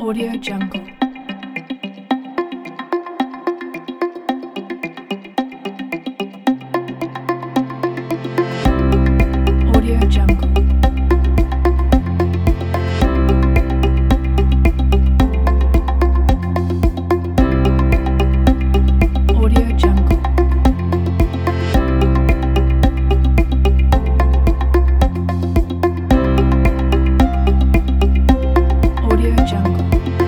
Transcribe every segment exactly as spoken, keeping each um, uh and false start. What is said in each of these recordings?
Audio Jungle. Audio Jungle. Audio Jungle. Audio Jungle.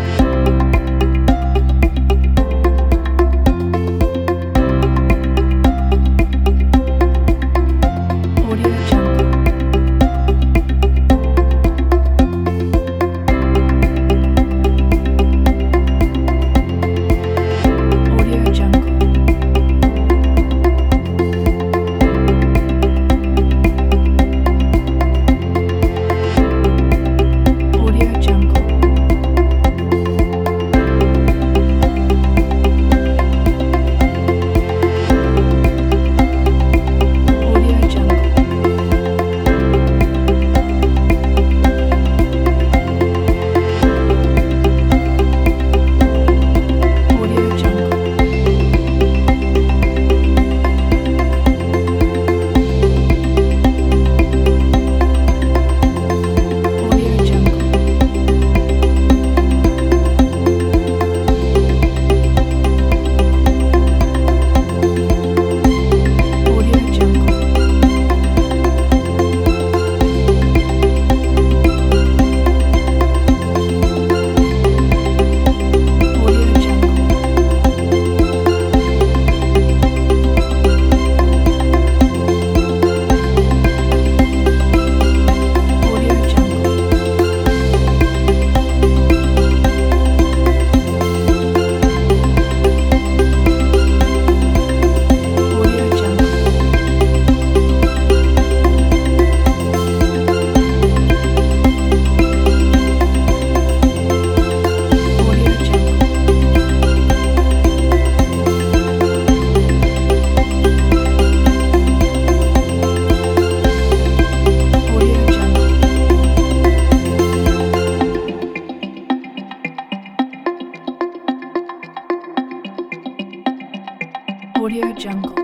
Audio Jungle. Audio Jungle. Audio Jungle. Audio Jungle. Audio Jungle. Audio Jungle. Audio Jungle. Audio Jungle. Audio Jungle. Audio Jungle. Audio Jungle. Audio Jungle. Audio Jungle.